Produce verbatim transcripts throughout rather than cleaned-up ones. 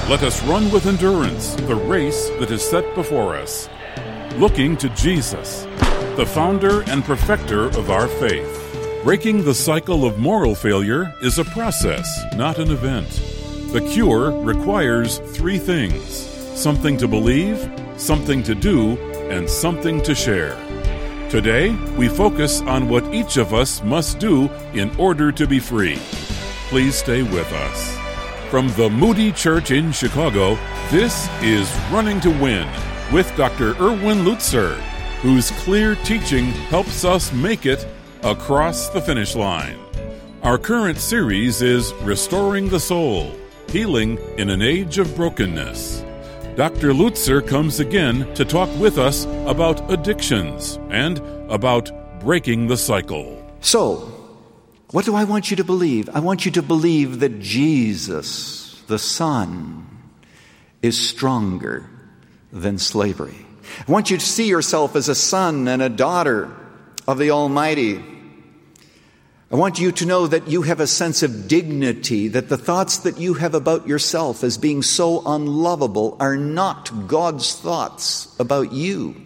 Let us run with endurance the race that is set before us, looking to Jesus, the founder and perfecter of our faith. Breaking the cycle of moral failure is a process, not an event. The cure requires three things: something to believe, something to do, and something to share. Today, we focus on what each of us must do in order to be free. Please stay with us. From the Moody Church in Chicago, this is Running to Win with Doctor Erwin Lutzer, whose clear teaching helps us make it across the finish line. Our current series is Restoring the Soul, Healing in an Age of Brokenness. Doctor Lutzer comes again to talk with us about addictions and about breaking the cycle. So, what do I want you to believe? I want you to believe that Jesus, the Son, is stronger than slavery. I want you to see yourself as a son and a daughter of the Almighty. I want you to know that you have a sense of dignity, that the thoughts that you have about yourself as being so unlovable are not God's thoughts about you.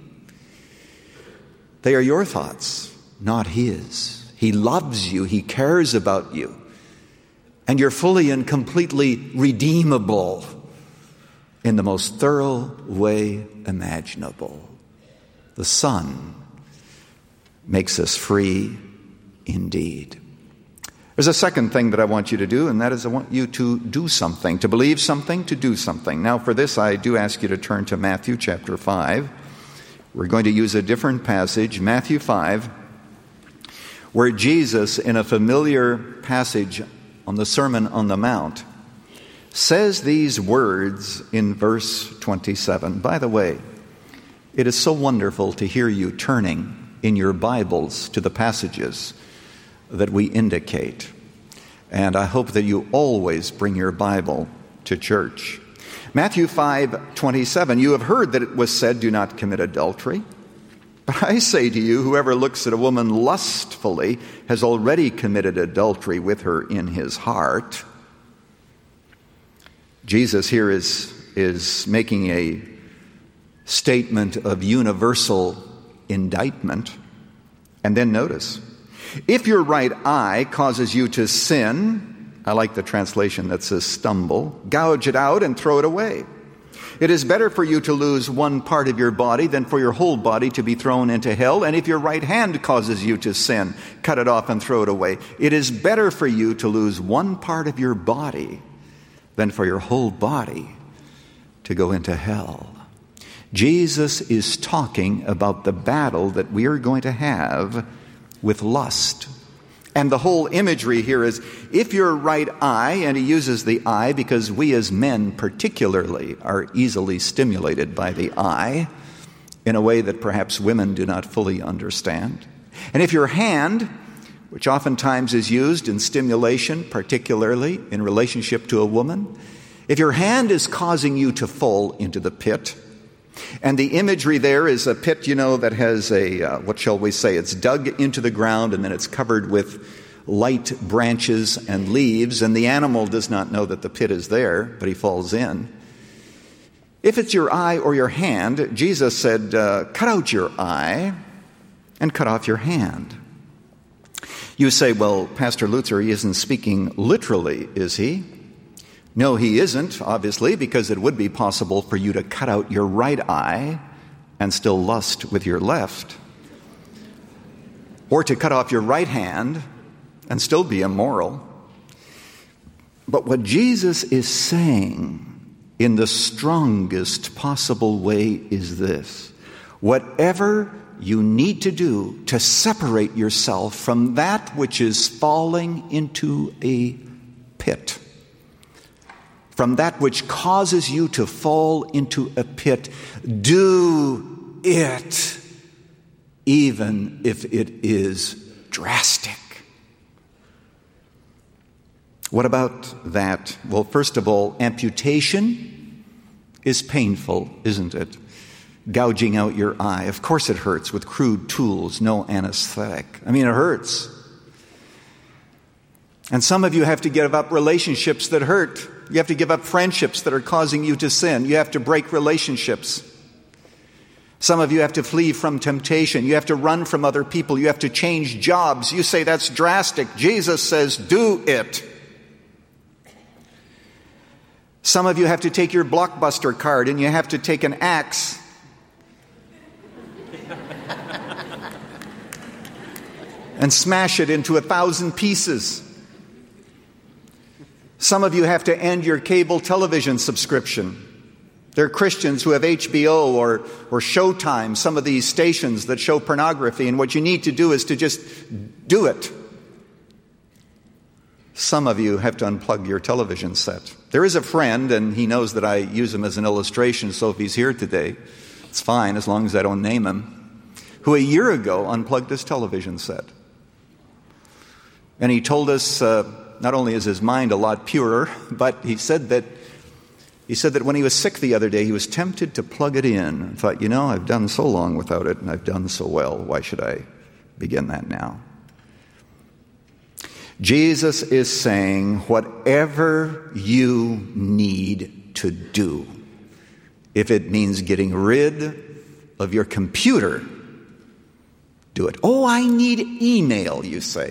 They are your thoughts, not His. He loves you. He cares about you. And you're fully and completely redeemable in the most thorough way imaginable. The Son makes us free indeed. There's a second thing that I want you to do, and that is I want you to do something, to believe something, to do something. Now, for this, I do ask you to turn to Matthew chapter five. We're going to use a different passage, Matthew five, where Jesus, in a familiar passage on the Sermon on the Mount, says these words in verse twenty-seven. By the way, it is so wonderful to hear you turning in your Bibles to the passages that we indicate. And I hope that you always bring your Bible to church. Matthew five twenty-seven, you have heard that it was said, do not commit adultery. But I say to you, whoever looks at a woman lustfully has already committed adultery with her in his heart. Jesus here is, is making a statement of universal indictment. And then notice, if your right eye causes you to sin, I like the translation that says stumble, gouge it out and throw it away. It is better for you to lose one part of your body than for your whole body to be thrown into hell. And if your right hand causes you to sin, cut it off and throw it away. It is better for you to lose one part of your body than for your whole body to go into hell. Jesus is talking about the battle that we are going to have with lust. And the whole imagery here is, if your right eye, and he uses the eye because we as men particularly are easily stimulated by the eye in a way that perhaps women do not fully understand. And if your hand, which oftentimes is used in stimulation, particularly in relationship to a woman, if your hand is causing you to fall into the pit, and the imagery there is a pit, you know, that has a, uh, what shall we say, it's dug into the ground and then it's covered with light branches and leaves, and the animal does not know that the pit is there, but he falls in. If it's your eye or your hand, Jesus said, uh, cut out your eye and cut off your hand. You say, well, Pastor Lutzer, he isn't speaking literally, is he? No, he isn't, obviously, because it would be possible for you to cut out your right eye and still lust with your left. Or to cut off your right hand and still be immoral. But what Jesus is saying in the strongest possible way is this: whatever you need to do to separate yourself from that which is falling into a pit, from that which causes you to fall into a pit, do it, even if it is drastic. What about that? Well, first of all, amputation is painful, isn't it? Gouging out your eye. Of course it hurts with crude tools, no anesthetic. I mean, it hurts. And some of you have to give up relationships that hurt You have to give up friendships that are causing you to sin. You have to break relationships. Some of you have to flee from temptation. You have to run from other people. You have to change jobs. You say that's drastic. Jesus says, do it. Some of you have to take your Blockbuster card and you have to take an axe and smash it into a thousand pieces. Some of you have to end your cable television subscription. There are Christians who have H B O or, or Showtime, some of these stations that show pornography, and what you need to do is to just do it. Some of you have to unplug your television set. There is a friend, and he knows that I use him as an illustration, so if he's here today, it's fine as long as I don't name him, who a year ago unplugged his television set. And he told us, uh, not only is his mind a lot purer, but he said that He said that when he was sick the other day, he was tempted to plug it in and thought, you know, I've done so long without it and I've done so well. Why should I begin that now? Jesus is saying, whatever you need to do, if it means getting rid of your computer, do it. Oh, I need email, you say.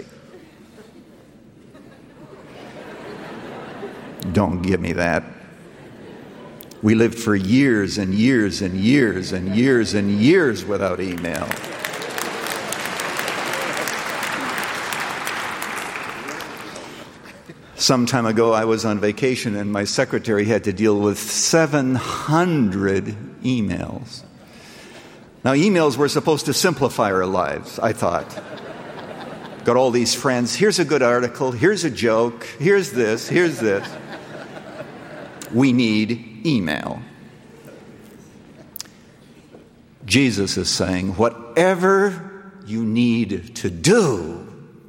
Don't give me that. We lived for years and years and years and years and years without email. Some time ago, I was on vacation and my secretary had to deal with seven hundred emails. Now, emails were supposed to simplify our lives, I thought. Got all these friends. Here's a good article. Here's a joke. Here's this. Here's this. We need email. Jesus is saying, whatever you need to do,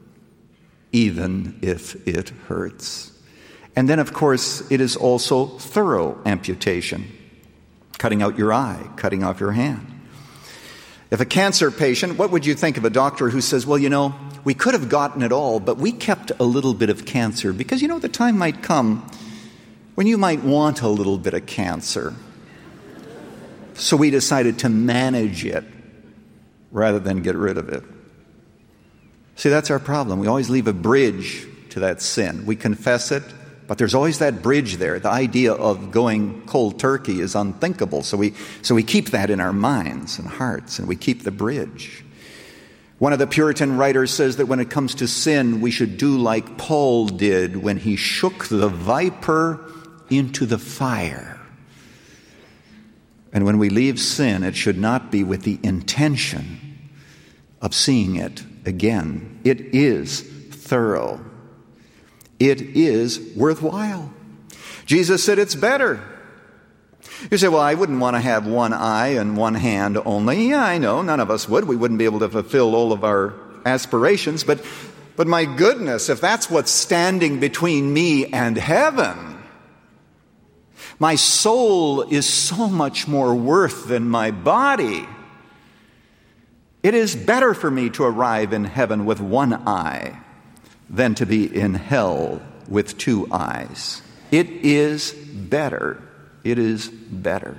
even if it hurts. And then, of course, it is also thorough amputation. Cutting out your eye, cutting off your hand. If a cancer patient, what would you think of a doctor who says, well, you know, we could have gotten it all, but we kept a little bit of cancer because, you know, the time might come when you might want a little bit of cancer. So we decided to manage it rather than get rid of it. See, that's our problem. We always leave a bridge to that sin. We confess it, but there's always that bridge there. The idea of going cold turkey is unthinkable. So we, so we keep that in our minds and hearts, and we keep the bridge. One of the Puritan writers says that when it comes to sin, we should do like Paul did when he shook the viper into the fire. And when we leave sin, it should not be with the intention of seeing it again. It is thorough. It is worthwhile. Jesus said it's better. You say, well, I wouldn't want to have one eye and one hand only. Yeah, I know. None of us would. We wouldn't be able to fulfill all of our aspirations. But, but my goodness, if that's what's standing between me and heaven, my soul is so much more worth than my body. It is better for me to arrive in heaven with one eye than to be in hell with two eyes. It is better. It is better.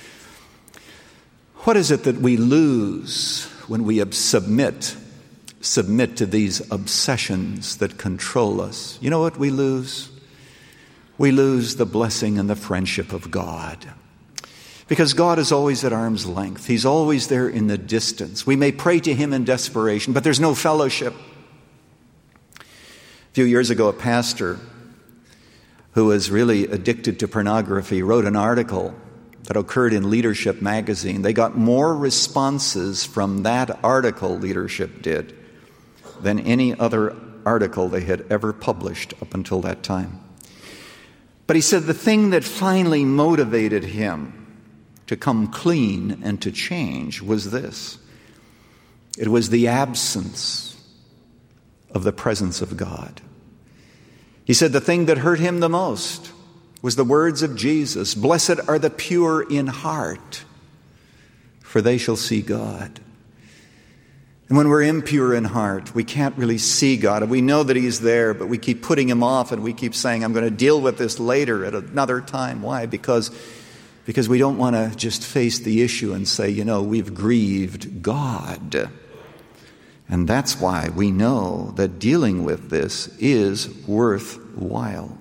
What is it that we lose when we submit, submit to these obsessions that control us? You know what we lose? We lose the blessing and the friendship of God. Because God is always at arm's length. He's always there in the distance. We may pray to Him in desperation, but there's no fellowship. A few years ago, a pastor who was really addicted to pornography wrote an article that occurred in Leadership magazine. They got more responses from that article, Leadership did, than any other article they had ever published up until that time. But he said the thing that finally motivated him to come clean and to change was this. It was the absence of the presence of God. He said the thing that hurt him the most was the words of Jesus, "Blessed are the pure in heart, for they shall see God." And when we're impure in heart, we can't really see God. And we know that He's there, but we keep putting Him off, and we keep saying, I'm going to deal with this later at another time. Why? Because, because we don't want to just face the issue and say, you know, we've grieved God. And that's why we know that dealing with this is worthwhile.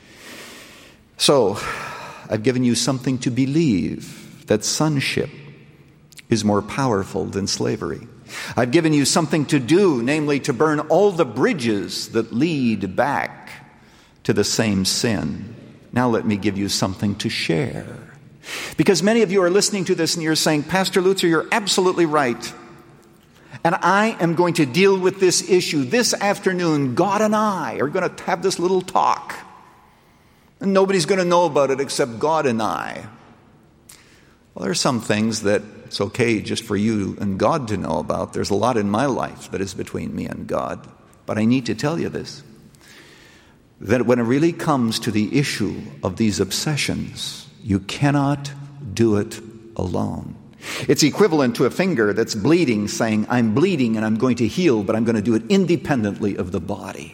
So, I've given you something to believe, that sonship is more powerful than slavery. I've given you something to do, namely to burn all the bridges that lead back to the same sin. Now let me give you something to share. Because many of you are listening to this and you're saying, Pastor Lutzer, you're absolutely right. And I am going to deal with this issue this afternoon. God and I are going to have this little talk. And nobody's going to know about it except God and I. Well, there are some things that it's okay just for you and God to know about. There's a lot in my life that is between me and God. But I need to tell you this, that when it really comes to the issue of these obsessions, you cannot do it alone. It's equivalent to a finger that's bleeding, saying, I'm bleeding and I'm going to heal, but I'm going to do it independently of the body.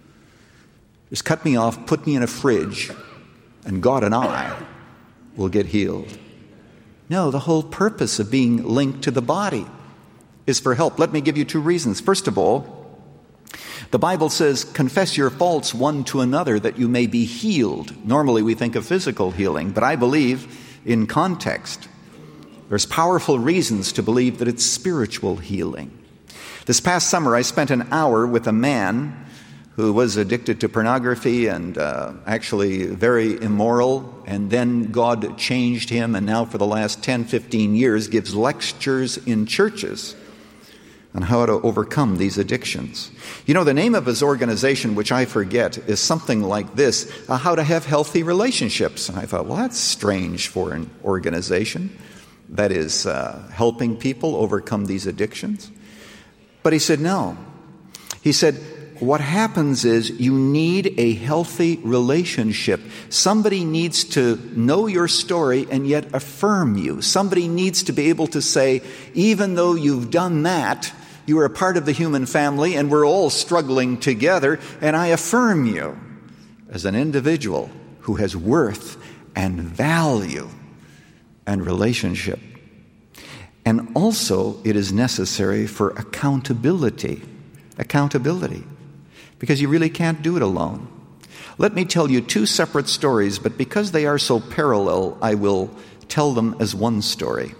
Just cut me off, put me in a fridge, and God and I will get healed. No, the whole purpose of being linked to the body is for help. Let me give you two reasons. First of all, the Bible says, confess your faults one to another that you may be healed. Normally we think of physical healing, but I believe in context, there's powerful reasons to believe that it's spiritual healing. This past summer, I spent an hour with a man who was addicted to pornography and uh, actually very immoral. And then God changed him, and now for the last ten, fifteen years gives lectures in churches on how to overcome these addictions. You know, the name of his organization, which I forget, is something like this, uh, How to Have Healthy Relationships. And I thought, well, that's strange for an organization that is uh, helping people overcome these addictions. But he said, no. He said, what happens is you need a healthy relationship. Somebody needs to know your story and yet affirm you. Somebody needs to be able to say, even though you've done that, you are a part of the human family and we're all struggling together, and I affirm you as an individual who has worth and value and relationship. And also, it is necessary for accountability. Accountability. Because you really can't do it alone. Let me tell you two separate stories, but because they are so parallel, I will tell them as one story.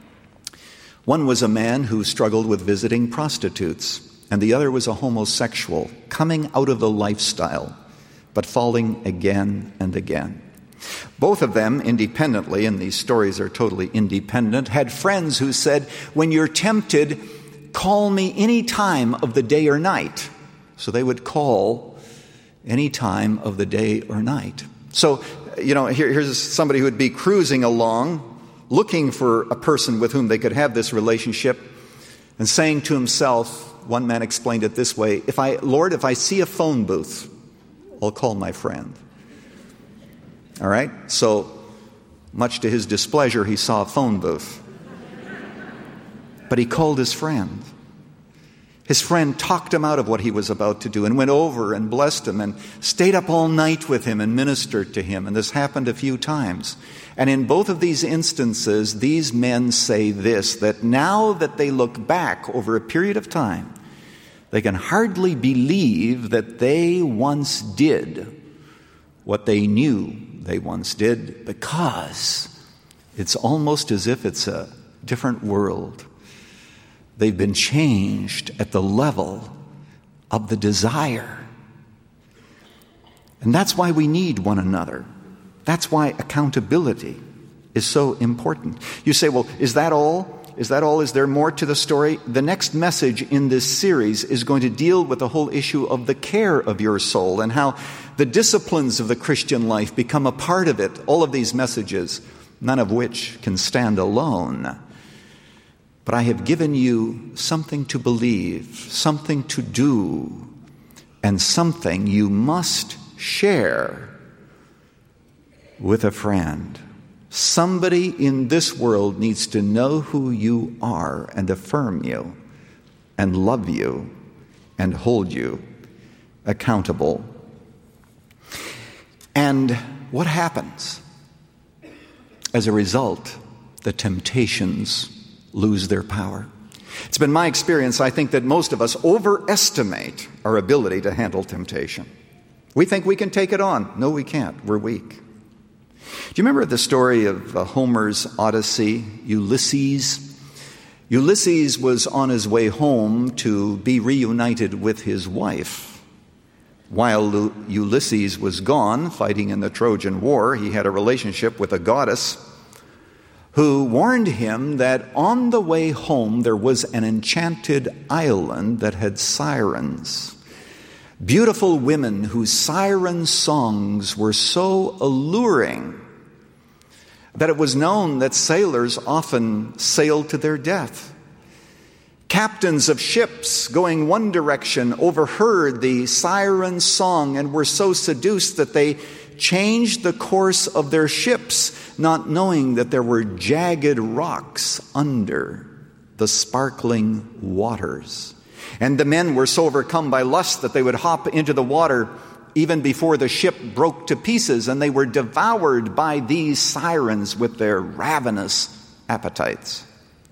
One was a man who struggled with visiting prostitutes, and the other was a homosexual coming out of the lifestyle, but falling again and again. Both of them independently, and these stories are totally independent, had friends who said, when you're tempted, call me any time of the day or night. So they would call any time of the day or night. So, you know, here, here's somebody who would be cruising along, looking for a person with whom they could have this relationship, and saying to himself, one man explained it this way, if I, Lord, if I see a phone booth, I'll call my friend. All right? So, much to his displeasure, he saw a phone booth. But he called his friend. His friend talked him out of what he was about to do and went over and blessed him and stayed up all night with him and ministered to him. And this happened a few times. And in both of these instances, these men say this, that now that they look back over a period of time, they can hardly believe that they once did what they knew they once did, because it's almost as if it's a different world. They've been changed at the level of the desire. And that's why we need one another. That's why accountability is so important. You say, well, is that all? Is that all? Is there more to the story? The next message in this series is going to deal with the whole issue of the care of your soul and how the disciplines of the Christian life become a part of it. All of these messages, none of which can stand alone. But I have given you something to believe, something to do, and something you must share with a friend. Somebody in this world needs to know who you are and affirm you and love you and hold you accountable. And what happens? As a result, the temptations lose their power. It's been my experience, I think, that most of us overestimate our ability to handle temptation. We think we can take it on. No, we can't. We're weak. Do you remember the story of uh, Homer's Odyssey, Ulysses? Ulysses was on his way home to be reunited with his wife. While Ulysses was gone, fighting in the Trojan War, he had a relationship with a goddess who warned him that on the way home there was an enchanted island that had sirens. Beautiful women whose siren songs were so alluring that it was known that sailors often sailed to their death. Captains of ships going one direction overheard the siren song and were so seduced that they changed the course of their ships, not knowing that there were jagged rocks under the sparkling waters. And the men were so overcome by lust that they would hop into the water even before the ship broke to pieces, and they were devoured by these sirens with their ravenous appetites.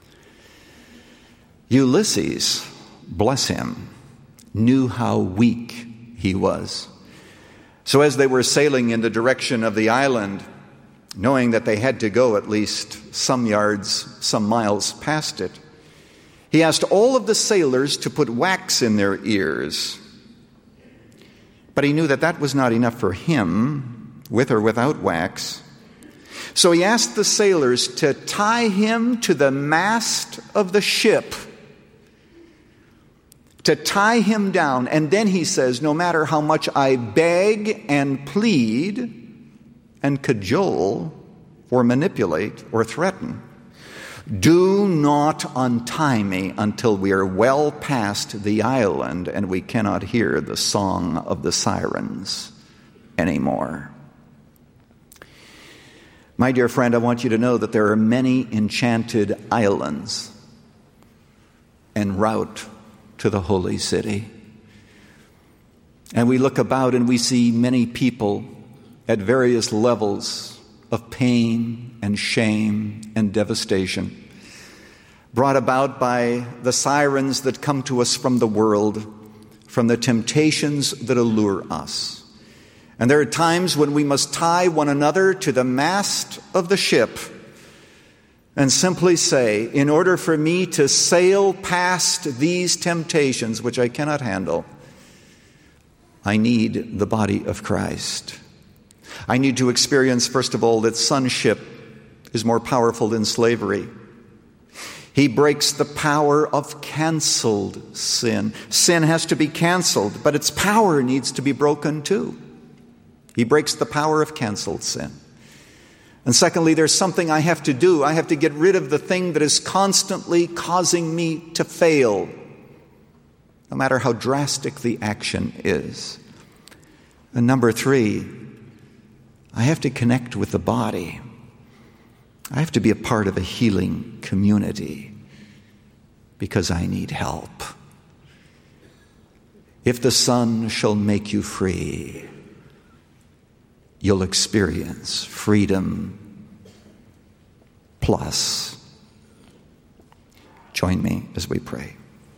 Ulysses, bless him, knew how weak he was. So as they were sailing in the direction of the island, knowing that they had to go at least some yards, some miles past it, he asked all of the sailors to put wax in their ears. But he knew that that was not enough for him, with or without wax. So he asked the sailors to tie him to the mast of the ship, to tie him down. And then he says, no matter how much I beg and plead and cajole or manipulate or threaten, do not untie me until we are well past the island and we cannot hear the song of the sirens anymore. My dear friend, I want you to know that there are many enchanted islands en route to the holy city. And we look about and we see many people at various levels of pain and shame and devastation, brought about by the sirens that come to us from the world, from the temptations that allure us. And there are times when we must tie one another to the mast of the ship and simply say, in order for me to sail past these temptations, which I cannot handle, I need the body of Christ. I need to experience, first of all, that sonship is more powerful than slavery. He breaks the power of canceled sin. Sin has to be canceled, but its power needs to be broken too. He breaks the power of canceled sin. And secondly, there's something I have to do. I have to get rid of the thing that is constantly causing me to fail, no matter how drastic the action is. And number three, I have to connect with the body. I have to be a part of a healing community because I need help. If the Son shall make you free, you'll experience freedom plus. Join me as we pray.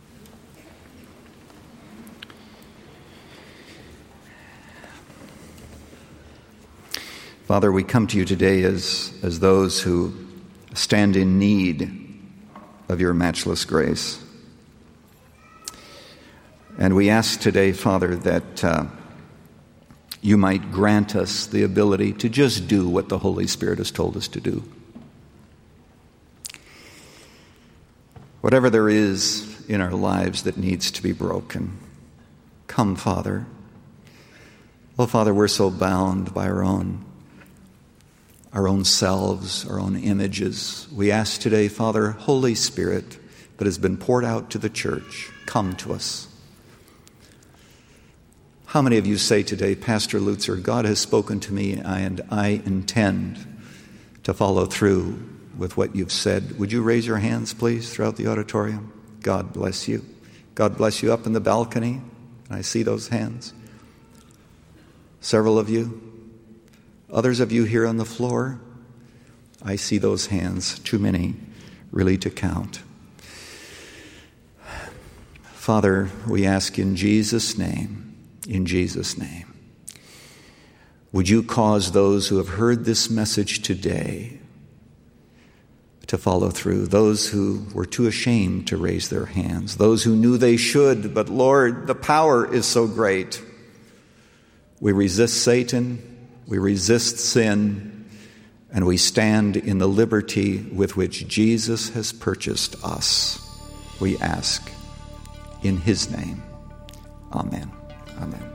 Father, we come to you today as, as those who stand in need of your matchless grace. And we ask today, Father, that uh, you might grant us the ability to just do what the Holy Spirit has told us to do. Whatever there is in our lives that needs to be broken, come, Father. Oh, Father, we're so bound by our own our own selves, our own images. We ask today, Father, Holy Spirit that has been poured out to the church, come to us. How many of you say today, Pastor Lutzer, God has spoken to me and I intend to follow through with what you've said? Would you raise your hands, please, throughout the auditorium? God bless you. God bless you up in the balcony. I see those hands. Several of you. Others of you here on the floor. I see those hands. Too many really to count. Father, we ask in Jesus' name, in Jesus' name, would you cause those who have heard this message today to follow through, those who were too ashamed to raise their hands, those who knew they should, but Lord, the power is so great. We resist Satan, we resist sin, and we stand in the liberty with which Jesus has purchased us. We ask in his name. Amen. Amen.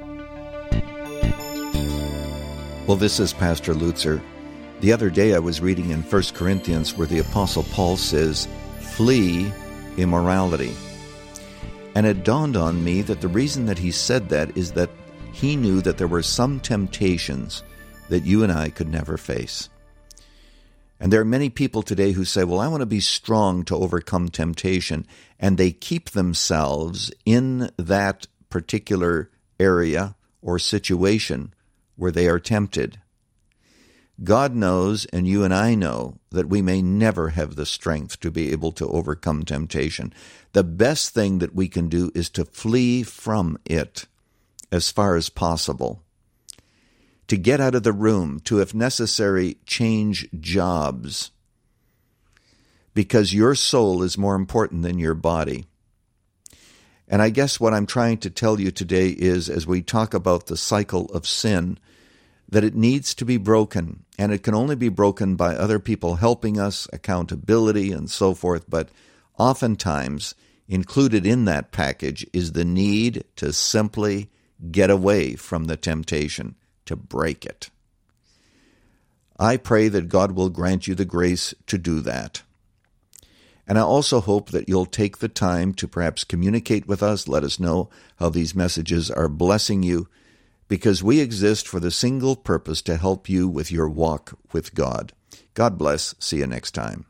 Well, this is Pastor Lutzer. The other day I was reading in First Corinthians where the Apostle Paul says, flee immorality. And it dawned on me that the reason that he said that is that he knew that there were some temptations that you and I could never face. And there are many people today who say, well, I want to be strong to overcome temptation. And they keep themselves in that particular area or situation where they are tempted. God knows, and you and I know, that we may never have the strength to be able to overcome temptation. The best thing that we can do is to flee from it as far as possible. To get out of the room, to, if necessary, change jobs. Because your soul is more important than your body. And I guess what I'm trying to tell you today is, as we talk about the cycle of sin, that it needs to be broken, and it can only be broken by other people helping us, accountability, and so forth. But oftentimes, included in that package is the need to simply get away from the temptation, to break it. I pray that God will grant you the grace to do that. And I also hope that you'll take the time to perhaps communicate with us, let us know how these messages are blessing you, because we exist for the single purpose to help you with your walk with God. God bless. See you next time.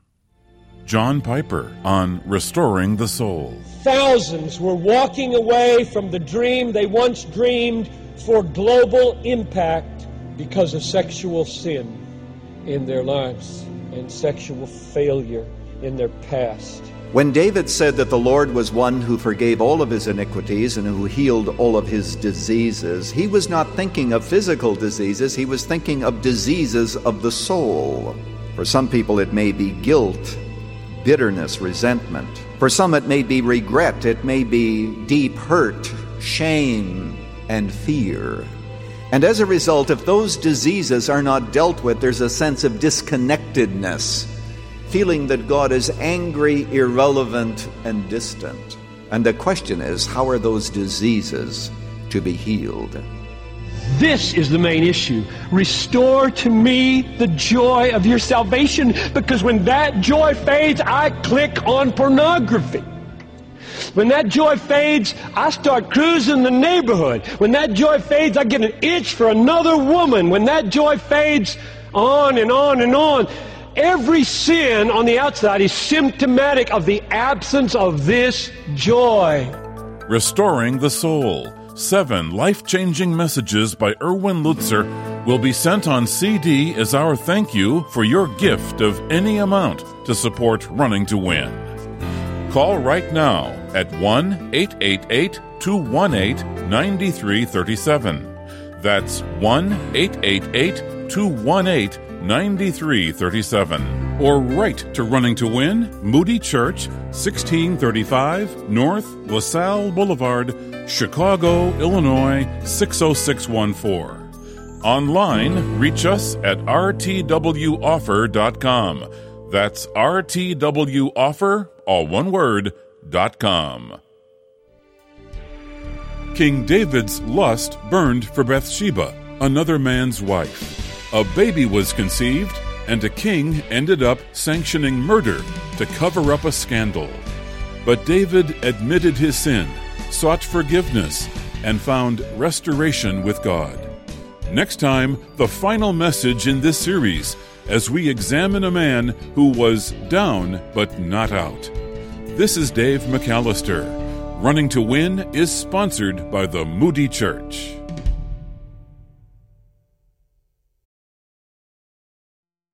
John Piper on Restoring the Soul. Thousands were walking away from the dream they once dreamed for global impact because of sexual sin in their lives and sexual failure in their past. When David said that the Lord was one who forgave all of his iniquities and who healed all of his diseases, he was not thinking of physical diseases, he was thinking of diseases of the soul. For some people it may be guilt, bitterness, resentment. For some it may be regret, it may be deep hurt, shame, and fear. And as a result, if those diseases are not dealt with, there's a sense of disconnectedness, feeling that God is angry, irrelevant, and distant. And the question is, how are those diseases to be healed? This is the main issue. Restore to me the joy of your salvation, because when that joy fades, I click on pornography. When that joy fades, I start cruising the neighborhood. When that joy fades, I get an itch for another woman. When that joy fades, on and on and on. Every sin on the outside is symptomatic of the absence of this joy. Restoring the Soul. Seven life-changing messages by Erwin Lutzer will be sent on C D as our thank you for your gift of any amount to support Running to Win. Call right now at one eight eight eight, two one eight, nine three three seven. That's one eight eight eight, two one eight, nine three three seven. Or write to Running to Win, Moody Church, sixteen thirty-five North LaSalle Boulevard, Chicago, Illinois, six oh six one four. Online, reach us at r t w offer dot com. That's r t w offer, all one word, dot com. King David's lust burned for Bathsheba, another man's wife. A baby was conceived, and a king ended up sanctioning murder to cover up a scandal. But David admitted his sin, sought forgiveness, and found restoration with God. Next time, the final message in this series, as we examine a man who was down but not out. This is Dave McAllister. Running to Win is sponsored by the Moody Church.